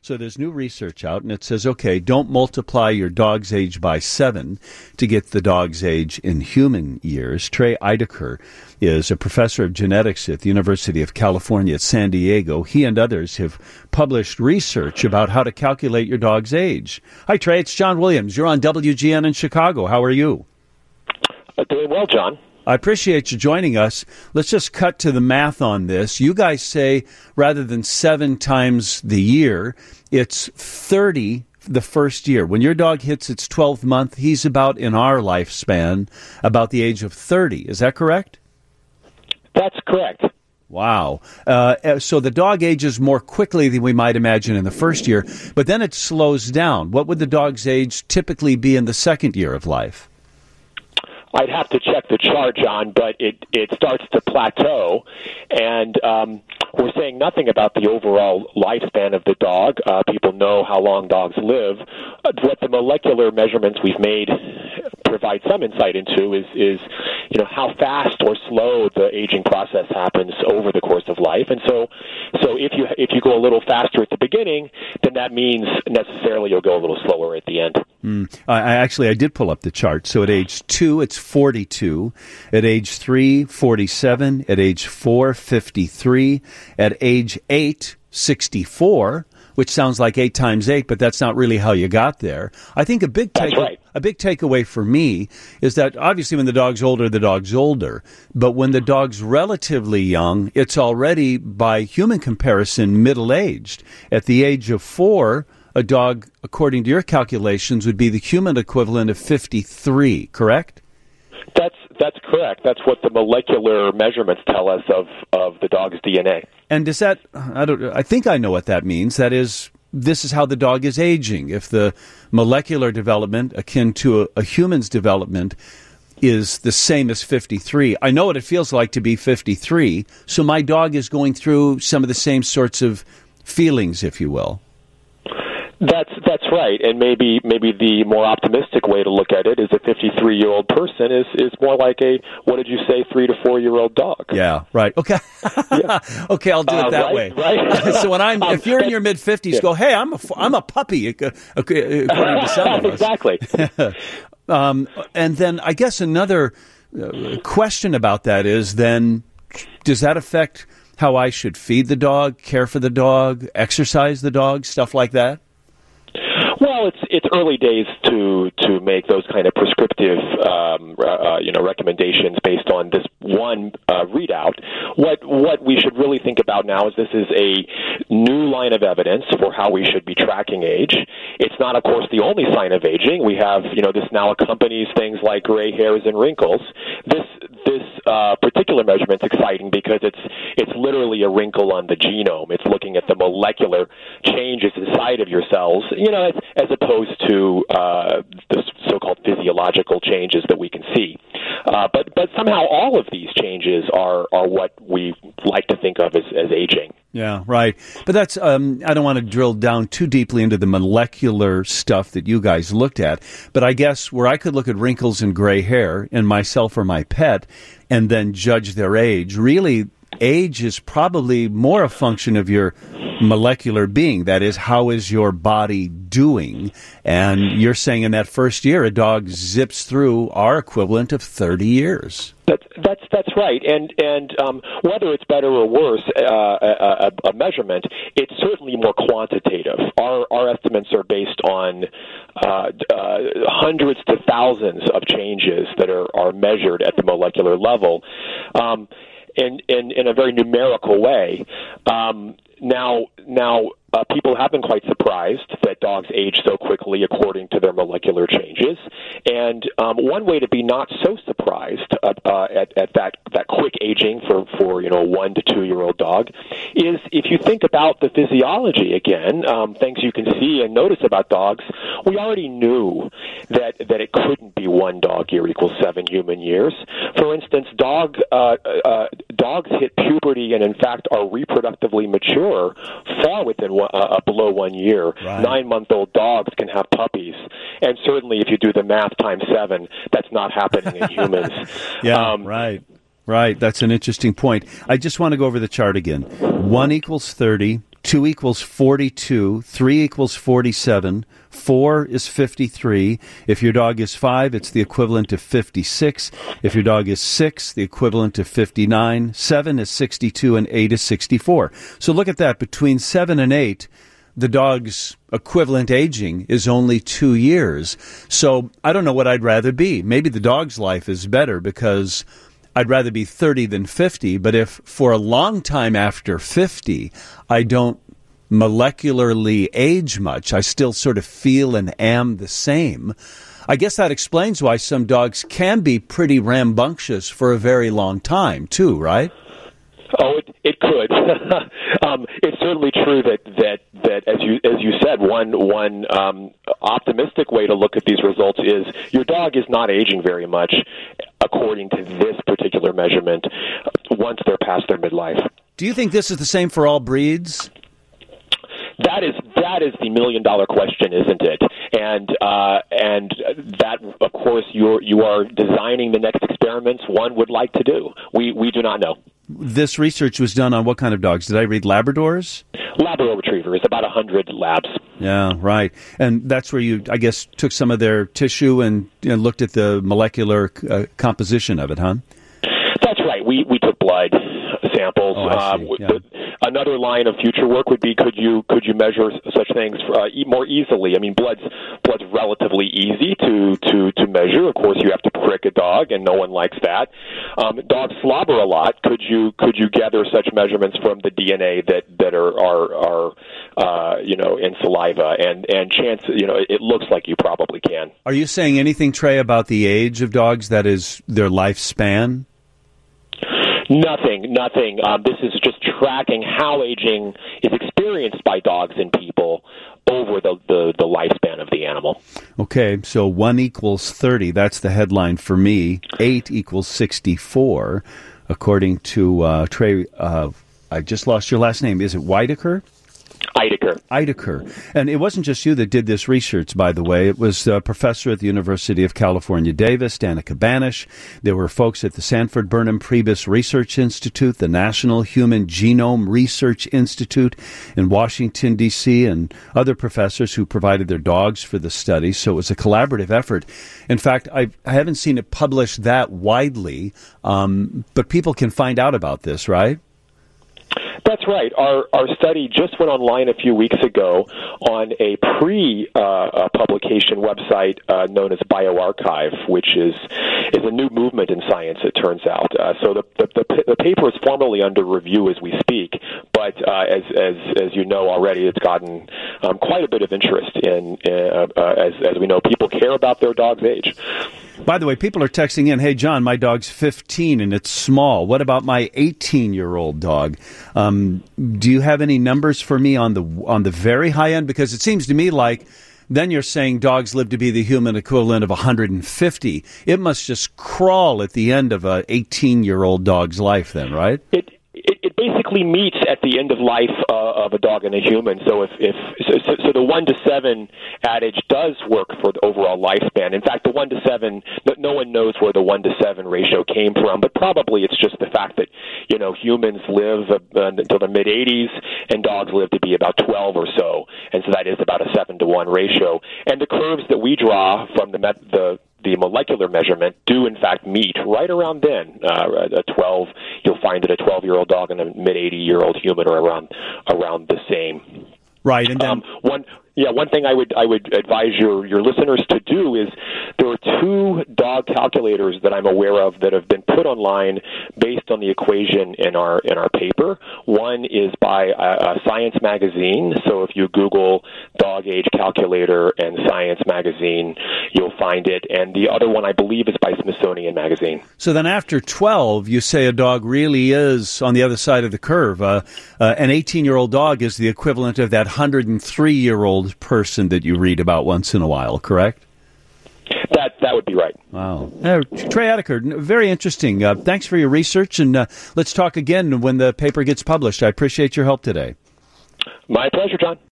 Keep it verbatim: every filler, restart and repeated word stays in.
So there's new research out, and it says, okay, don't multiply your dog's age by seven to get the dog's age in human years. Trey Ideker is a professor of genetics at the University of California at San Diego. He and others have published research about how to calculate your dog's age. Hi, Trey. It's John Williams. You're on W G N in Chicago. How are you? Uh, doing well, John. I appreciate you joining us. Let's just cut to the math on this. You guys say rather than seven times the year, it's thirty the first year. When your dog hits its twelfth month, he's about, in our lifespan, about the age of thirty. Is that correct? That's correct. Wow. Uh, so the dog ages more quickly than we might imagine in the first year, but then it slows down. What would the dog's age typically be in the second year of life? I'd have to check the chart, John, but it, it starts to plateau, and um, we're saying nothing about the overall lifespan of the dog. Uh, people know how long dogs live. Uh, what the molecular measurements we've made provide some insight into is, is, you know, how fast or slow the aging process happens over the course of life. And so, so if you if you go a little faster at the beginning, then that means necessarily you'll go a little slower at the end. Mm. I, I actually I did pull up the chart. So at age two, it's forty-two. At age three, forty-seven. At age four, fifty-three. At age eight, sixty-four. Which sounds like eight times eight, but that's not really how you got there. I think a big take, right. a big takeaway for me is that obviously when the dog's older, the dog's older. But when the dog's relatively young, it's already, by human comparison, middle-aged. At the age of four, a dog, according to your calculations, would be the human equivalent of fifty-three, correct? That's that's correct. That's what the molecular measurements tell us of, of the dog's D N A. And does that, I don't, I think I know what that means. That is, this is how the dog is aging. If the molecular development, akin to a, a human's development, is the same as fifty-three, I know what it feels like to be fifty-three, so my dog is going through some of the same sorts of feelings, if you will. That's that's right, and maybe maybe the more optimistic way to look at it is a fifty-three-year-old person is, is more like a, what did you say, three to four-year-old dog. Yeah, right. Okay, yeah. okay, I'll do it uh, that right, way. Right. So when I'm, um, if you're in your mid fifties, yeah. Go, hey, I'm a I'm a puppy, according to some of us. Exactly. um, and then I guess another uh, question about that is then, does that affect how I should feed the dog, care for the dog, exercise the dog, stuff like that? Well, it's it's early days to to make those kind of prescriptive um, uh, you know recommendations based on this one uh, readout. What what we should really think about now is this is a new line of evidence for how we should be tracking age. It's not, of course, the only sign of aging. We have you know this now accompanies things like gray hairs and wrinkles. This this uh, particular measurement is exciting because it's it's literally a wrinkle on the genome. It's looking at the molecular changes inside of your cells. You know. It's, as opposed to uh, the so-called physiological changes that we can see. Uh, but but somehow all of these changes are, are what we like to think of as, as aging. Yeah, right. But that's, um, I don't want to drill down too deeply into the molecular stuff that you guys looked at, but I guess where I could look at wrinkles and gray hair in myself or my pet and then judge their age, really age is probably more a function of your molecular being. That is, how is your body doing? And you're saying in that first year, a dog zips through our equivalent of thirty years. That's that's that's right, and and um, whether it's better or worse, uh, a, a, a measurement, it's certainly more quantitative. Our our estimates are based on uh, uh, hundreds to thousands of changes that are, are measured at the molecular level, um, in, in in a very numerical way. Um, now now. Uh, people have been quite surprised that dogs age so quickly according to their molecular changes. And um, one way to be not so surprised uh, uh, at, at that, that quick aging for, for you know, a one to two-year-old dog is if you think about the physiology again, um, things you can see and notice about dogs, we already knew that, that it couldn't be one dog year equals seven human years. For instance, dog, uh, uh, dogs hit puberty and, in fact, are reproductively mature far within Uh, below one year. Right. Nine-month-old dogs can have puppies. And certainly if you do the math times seven, that's not happening in humans. Yeah, um, right. Right. That's an interesting point. I just want to go over the chart again. one equals thirty, two equals forty-two, three equals forty-seven, four is fifty-three. If your dog is five, it's the equivalent of fifty-six. If your dog is six, the equivalent of fifty-nine. seven is sixty-two, and eight is sixty-four. So look at that. Between seven and eight, the dog's equivalent aging is only two years. So I don't know what I'd rather be. Maybe the dog's life is better because I'd rather be thirty than fifty, but if for a long time after fifty, I don't molecularly age much, I still sort of feel and am the same, I guess that explains why some dogs can be pretty rambunctious for a very long time, too, right? Oh, it, it could. um, it's certainly true that, that, that as you as you said, one one um, optimistic way to look at these results is your dog is not aging very much, according to this particular measurement, once they're past their midlife. Do you think this is the same for all breeds? That is that is the million dollar question, isn't it? And uh, and that, of course, you you are designing the next experiments one would like to do. We we do not know. This research was done on what kind of dogs? Did I read Labradors? Labrador Retrievers, about a hundred labs. Yeah, right. And that's where you, I guess, took some of their tissue and you know, looked at the molecular uh, composition of it, huh? That's right. We we took blood samples. Oh, I see. Um, Yeah. the, another line of future work would be could you could you measure such things uh, e- more easily? I mean, blood's blood's relatively easy to, to, to measure. Of course, you have to prick a dog, and no one likes that. Um, dogs slobber a lot. Could you could you gather such measurements from the D N A that that are are, are uh, you know in saliva? And and chance you know it looks like you probably can. Are you saying anything, Trey, about the age of dogs? That is their lifespan? Nothing, nothing. Um, this is just tracking how aging is experienced by dogs and people over the, the, the lifespan of the animal. Okay, so one equals thirty. That's the headline for me. Eight equals sixty-four, according to uh, Trey. Uh, I just lost your last name. Is it Whitaker? Eidecker. Eidecker. And it wasn't just you that did this research, by the way. It was a professor at the University of California, Davis, Danica Banish. There were folks at the Sanford Burnham Prebys Research Institute, the National Human Genome Research Institute in Washington, D C, and other professors who provided their dogs for the study. So it was a collaborative effort. In fact, I, I haven't seen it published that widely, um, but people can find out about this, right? That's right. Our our study just went online a few weeks ago on a pre-publication uh, website uh, known as bioRxiv, which is is a new movement in science, it turns out. Uh, so the, the the the paper is formally under review as we speak, but uh, as as as you know already, it's gotten um, quite a bit of interest in uh, uh, as as we know people care about their dog's age. By the way, people are texting in, hey, John, my dog's fifteen and it's small. What about my eighteen-year-old dog? Um, do you have any numbers for me on the on the very high end? Because it seems to me like then you're saying dogs live to be the human equivalent of one hundred fifty. It must just crawl at the end of an eighteen-year-old dog's life then, right? It It, it basically meets at the end of life uh, of a dog and a human. So if, if so, so the one to seven adage does work for the overall lifespan. In fact, the one to seven, no one knows where the one to seven ratio came from, but probably it's just the fact that you know humans live uh, until the mid eighties and dogs live to be about twelve or so, and so that is about a seven to one ratio. And the curves that we draw from the met- the the molecular measurement do in fact meet right around then. Uh, a twelve, you'll find that a twelve-year-old dog and a mid eighty-year-old human are around around the same. Right, and then um, one. Yeah, one thing I would I would advise your, your listeners to do is there are two dog calculators that I'm aware of that have been put online based on the equation in our in our paper. One is by uh, Science Magazine, so if you Google dog age calculator and Science Magazine, you'll find it. And the other one, I believe, is by Smithsonian Magazine. So then after twelve, you say a dog really is on the other side of the curve. Uh, uh, an eighteen-year-old dog is the equivalent of that one hundred three-year-old person that you read about once in a while, correct? That that would be right. Wow. Uh, Trey Eidecker, very interesting. Uh, thanks for your research, and uh, let's talk again when the paper gets published. I appreciate your help today. My pleasure, John.